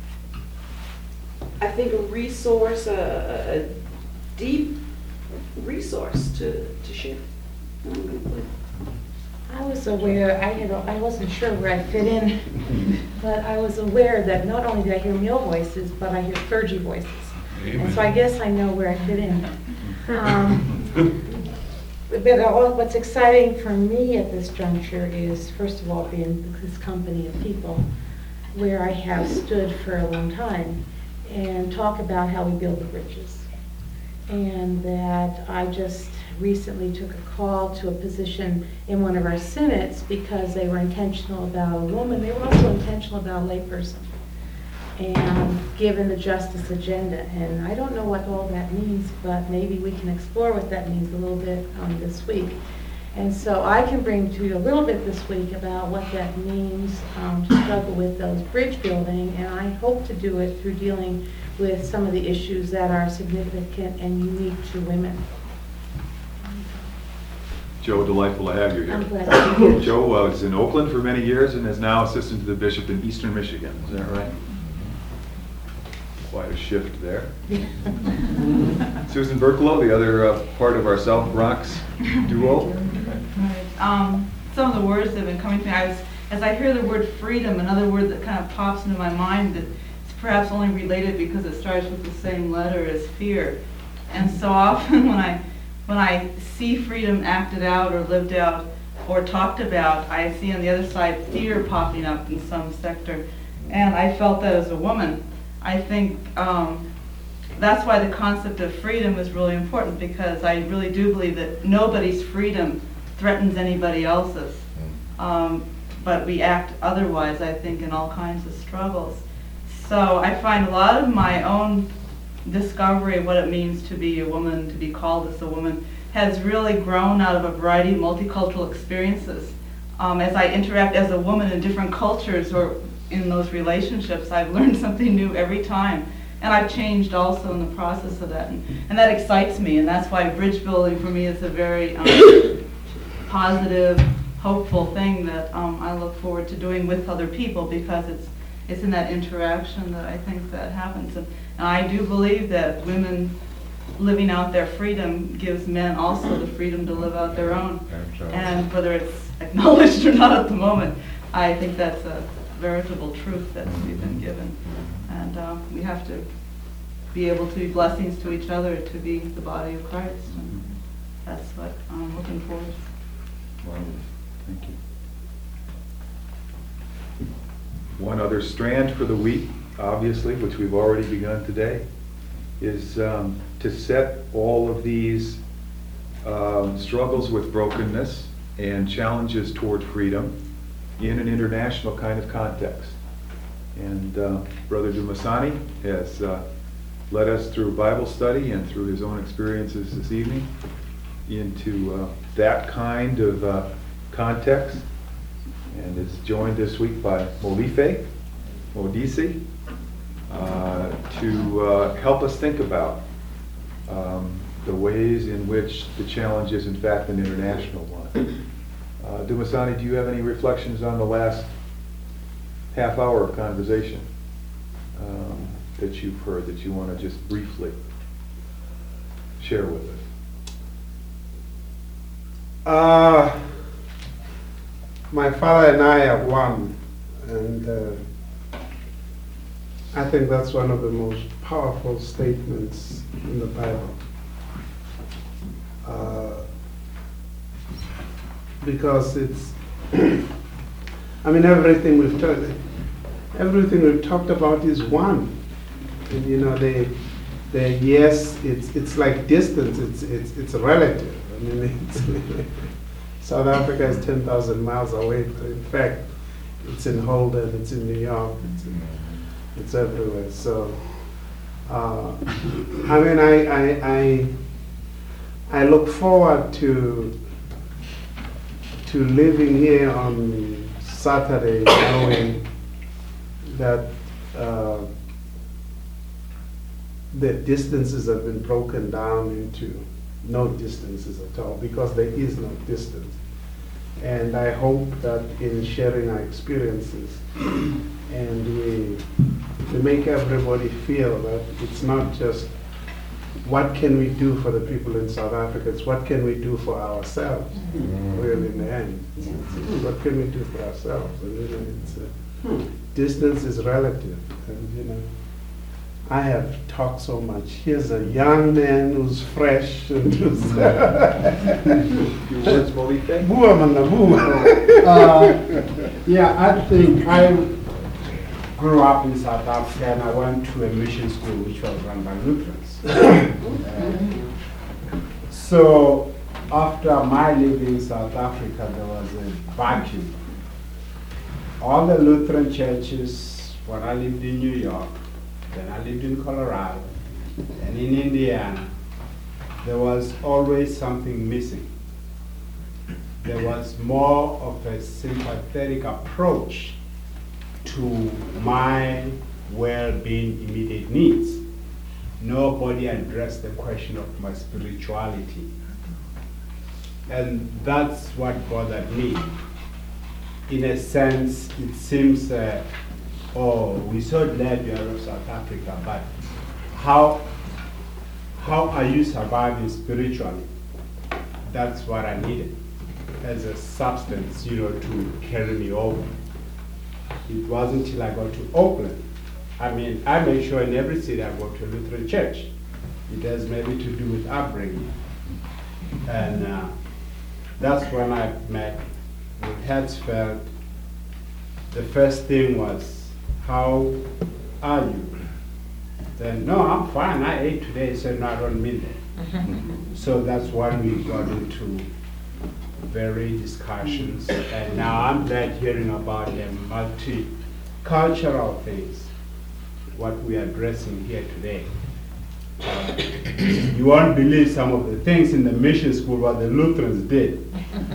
I think, a resource, a, a deep resource to, to share. I'm gonna put it. I was aware, I had, I wasn't sure where I fit in, but I was aware that not only did I hear male voices, but I hear clergy voices. And so I guess I know where I fit in. Um, But all, what's exciting for me at this juncture is, first of all, being in this company of people where I have stood for a long time and talk about how we build the bridges. And that I just recently took a call to a position in one of our synods because they were intentional about a woman. They were also intentional about a layperson. And given the justice agenda, and I don't know what all that means, but maybe we can explore what that means a little bit um, this week. And so I can bring to you a little bit this week about what that means um, to struggle with those bridge building, and I hope to do it through dealing with some of the issues that are significant and unique to women. Joe, delightful to have you here. I'm glad to be here. Joe was in Oakland for many years and is now assistant to the bishop in Eastern Michigan. Is that right? Quite a shift there. Susan Berklow, the other uh, part of our South Bronx duo. Right. Um, some of the words that have been coming to me, I was, as I hear the word freedom, another word that kind of pops into my mind that it's perhaps only related because it starts with the same letter as fear. And so often when I when I see freedom acted out or lived out or talked about, I see on the other side fear popping up in some sector. And I felt that as a woman. I think um, that's why the concept of freedom is really important, because I really do believe that nobody's freedom threatens anybody else's. Um, but we act otherwise, I think, in all kinds of struggles. So I find a lot of my own discovery of what it means to be a woman, to be called as a woman, has really grown out of a variety of multicultural experiences. Um, as I interact as a woman in different cultures or in those relationships, I've learned something new every time. And I've changed also in the process of that. And, and that excites me, and that's why bridge building for me is a very um, positive, hopeful thing that um, I look forward to doing with other people, because it's it's in that interaction that I think that happens. And, and I do believe that women living out their freedom gives men also the freedom to live out their own. Absolutely. And whether it's acknowledged or not at the moment, I think that's a veritable truth that we've been given. And um, we have to be able to be blessings to each other, to be the body of Christ. And that's what I'm looking forward to. Well, thank you. One other strand for the week obviously, which we've already begun today, is um, to set all of these um, struggles with brokenness and challenges toward freedom in an international kind of context. And uh, Brother Dumasani has uh, led us through Bible study and through his own experiences this evening into uh, that kind of uh, context, and is joined this week by Molife, Modisi, uh, to uh, help us think about um, the ways in which the challenge is in fact an international one. Uh, Dumasani, do you have any reflections on the last half hour of conversation um, that you've heard that you want to just briefly share with us? Uh, my father and I are one, and uh, I think that's one of the most powerful statements in the Bible. Uh, because it's, I mean, everything we've talked, everything we've talked about is one. And you know, they, they yes, it's it's like distance. It's it's it's relative. I mean, it's South Africa is ten thousand miles away. But in fact, it's in Holden. It's in New York. It's in, it's everywhere. So, uh, I mean, I I I I look forward to. to living here on Saturday, knowing that uh, the distances have been broken down into no distances at all, because there is no distance. And I hope that in sharing our experiences, and we, we make everybody feel that it's not just what can we do for the people in South Africa, it's what can we do for ourselves, really, in the end. It's, it's what can we do for ourselves? And, you know, it's, uh, distance is relative, and you know, I have talked so much. Here's a young man who's fresh and who's Your words, Molife? Bua mana bua. Uh, yeah, I think I grew up in South Africa, and I went to a mission school which was run by Lutherans. uh, so after my leaving South Africa, there was a vacuum. All the Lutheran churches, when I lived in New York, then I lived in Colorado, and in Indiana, there was always something missing. There was more of a sympathetic approach to my well-being immediate needs. Nobody addressed the question of my spirituality. And that's what bothered me. In a sense, it seems, uh, oh, we're so glad you're out of South Africa, but how, how are you surviving spiritually? That's what I needed as a substance, you know, to carry me over. It wasn't until I got to Oakland. I mean, I make sure in every city I go to a Lutheran church. It has maybe to do with upbringing. And uh, that's when I met with Hertzfeld. The first thing was, how are you? Then, no, I'm fine, I ate today. He said, no, I don't mean that. So that's when we got into very discussions. And now I'm glad hearing about the multicultural things, what we are addressing here today. Uh, you won't believe some of the things in the mission school what the Lutherans did.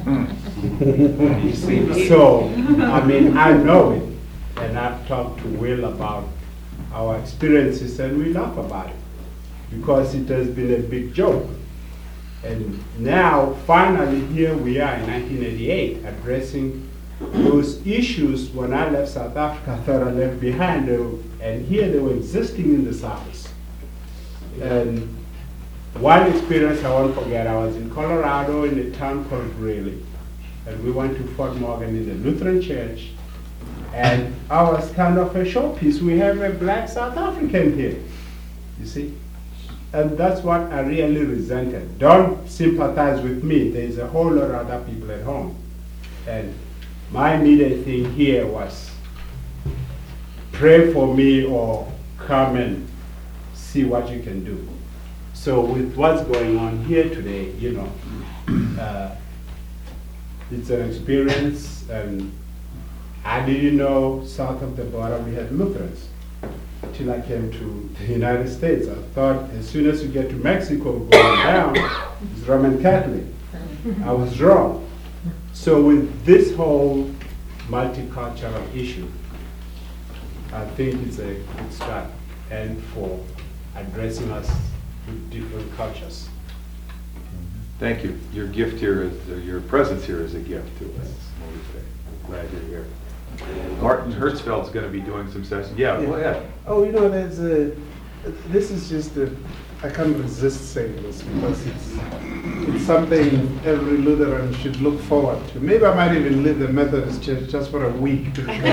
So, I mean, I know it. And I've talked to Will about our experiences, and we laugh about it because it has been a big joke. And now, finally, here we are in nineteen eighty-eight addressing those issues. When I left South Africa, I thought I left behind, and here they were existing in the South. And one experience I won't forget, I was in Colorado in a town called Greeley, and we went to Fort Morgan in the Lutheran church, and I was kind of a showpiece. We have a black South African here, you see? And that's what I really resented. Don't sympathize with me. There's a whole lot of other people at home. And my immediate thing here was pray for me or come and see what you can do. So with what's going on here today, you know, uh, it's an experience, and I didn't know south of the border we had Lutherans till I came to the United States. I thought as soon as you get to Mexico going down, it's Roman Catholic. I was wrong. So with this whole multicultural issue, I think it's a good start and for addressing us with different cultures. Thank you. Your gift here is, uh, your presence here is a gift to us. I'm glad you're here. Martin Hertzfeld's going to be doing some sessions. Yeah, go ahead. Oh, you know, there's a, this is just a, I can't resist saying this because it's, it's something every Lutheran should look forward to. Maybe I might even leave the Methodist Church just for a week. To I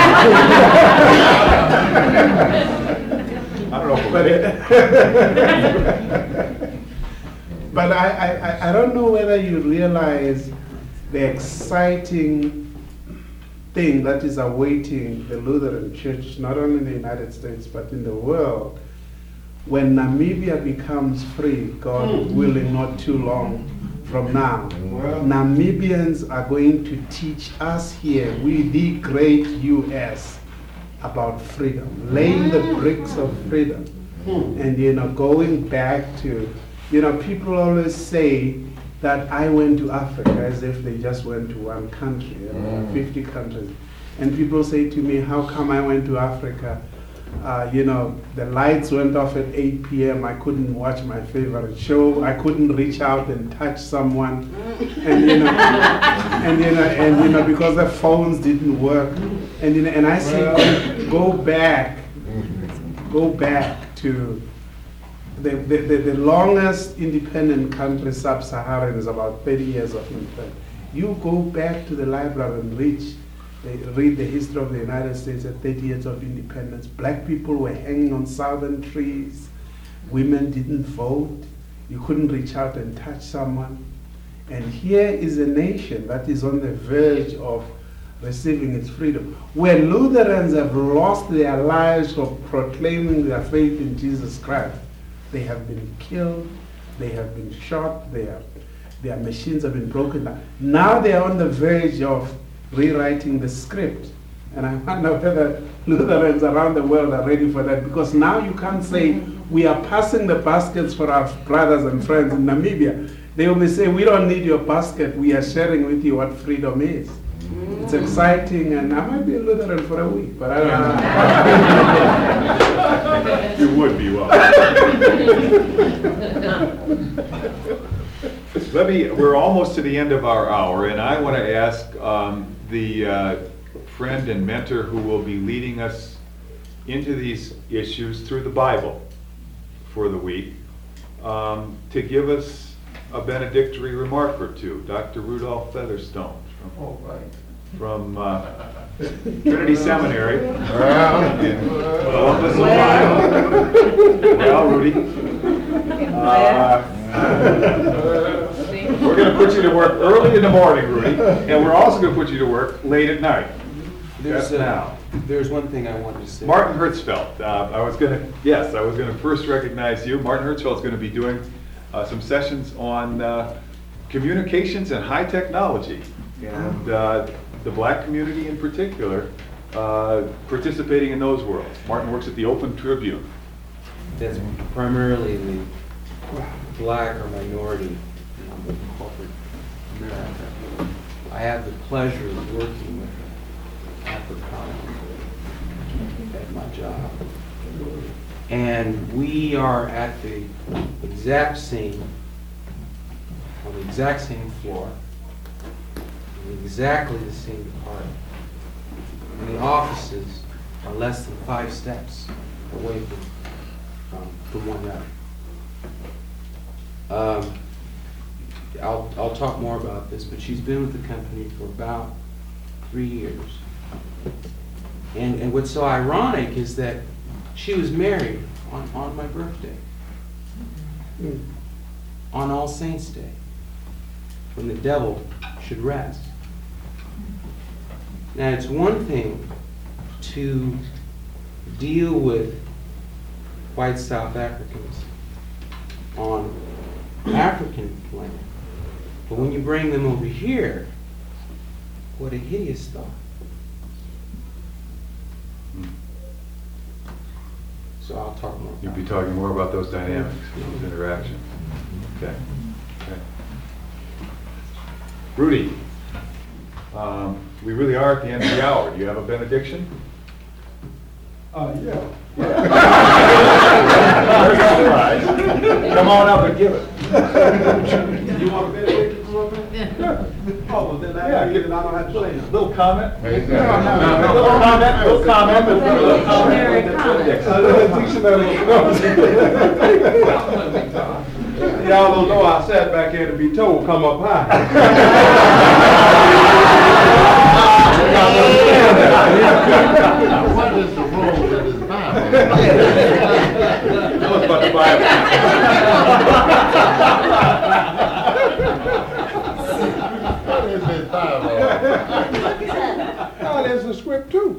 don't know if but, but I, I, I don't know whether you realize the exciting thing that is awaiting the Lutheran Church, not only in the United States, but in the world, when Namibia becomes free, God willing, not too long from now. Well, Namibians are going to teach us here, we the great U S, about freedom, laying the bricks of freedom. And, you know, going back to, you know, people always say that I went to Africa as if they just went to one country, you know, fifty countries. And people say to me, how come I went to Africa? Uh, you know, the lights went off at eight p m I couldn't watch my favorite show. I couldn't reach out and touch someone. And, you know, and, you know, and, you know, because the phones didn't work. And, you know, and I say, go, go back, go back to the, the, the, the longest independent country, sub-Saharan, is about thirty years of independence. You go back to the library and reach, they read the history of the United States at thirty years of independence. Black people were hanging on southern trees. Women didn't vote. You couldn't reach out and touch someone. And here is a nation that is on the verge of receiving its freedom, where Lutherans have lost their lives for proclaiming their faith in Jesus Christ. They have been killed, they have been shot, their, their machines have been broken down. Now they are on the verge of rewriting the script. And I wonder whether Lutherans around the world are ready for that, because now you can't say, we are passing the baskets for our brothers and friends in Namibia. They will say, we don't need your basket, we are sharing with you what freedom is. It's exciting, and I might be a Lutheran for a week, but I don't know. You would be well. Let me, we're almost to the end of our hour, and I want to ask um, the uh, friend and mentor who will be leading us into these issues through the Bible for the week um, to give us a benedictory remark or two. Doctor Rudolph Featherstone from, Oh, right. from uh, Trinity Seminary. Well, Columbus, Ohio. Well, Rudy. Uh, We're going to put you to work early in the morning, Rudy, and we're also going to put you to work late at night. There's That's a- now. There's one thing I wanted to say. Martin Hertzfeld. Uh, I was going to, yes, I was going to first recognize you. Martin Hertzfeld's going to be doing uh, some sessions on uh, communications and high technology, and uh, the black community in particular, uh, participating in those worlds. Martin works at the Open Tribune. That's primarily the black or minority in corporate America. I have the pleasure of working with Africana at my job. And we are at the exact same, on the exact same floor, in exactly the same department. And the offices are less than five steps away from, um, from one another. Um, I'll, I'll talk more about this, but she's been with the company for about three years. And, and what's so ironic is that she was married on, on my birthday, on All Saints Day, when the devil should rest. Now, it's one thing to deal with white South Africans on African land. But when you bring them over here, what a hideous thought. So I'll talk more about You'll be that. talking more about those dynamics, those interactions. Okay. Okay. Rudy, um, we really are at the end of the hour. Do you have a benediction? Uh, yeah. Come on up and give it. You want a benediction or something? Oh, well, then I, Yeah, I give- don't have to say nothing. Little comment? Hey, No, no, no, little comment, little comment, but little comment. Y'all don't know I sat back here to be told, come up high. What is the role that is Bible? Tell us about the Bible. What is this Bible? Oh, there's a script too.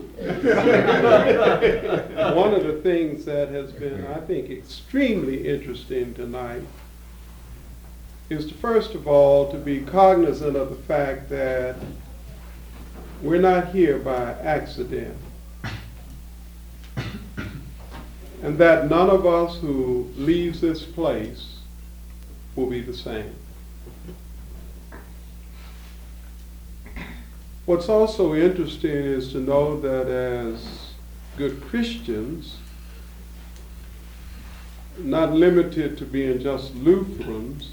One of the things that has been, I think, extremely interesting tonight is to, first of all, to be cognizant of the fact that we're not here by accident. And that none of us who leaves this place will be the same. What's also interesting is to know that as good Christians, not limited to being just Lutherans,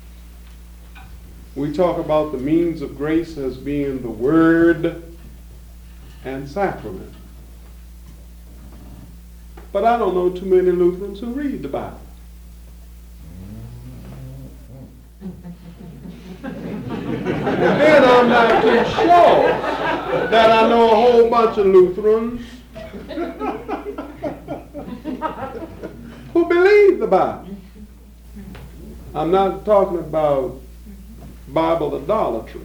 we talk about the means of grace as being the Word and sacrament. But I don't know too many Lutherans who read the Bible. And then I'm not too sure that I know a whole bunch of Lutherans who believe the Bible. I'm not talking about Bible idolatry,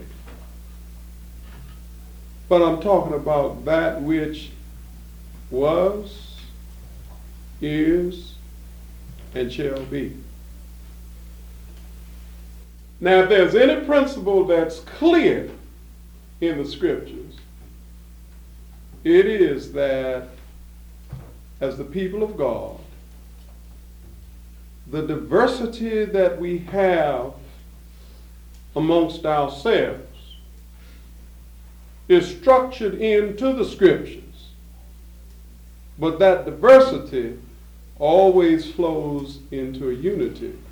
but I'm talking about that which was, is, and shall be. Now, if there's any principle that's clear in the scriptures, it is that as the people of God, the diversity that we have amongst ourselves is structured into the scriptures, but that diversity always flows into a unity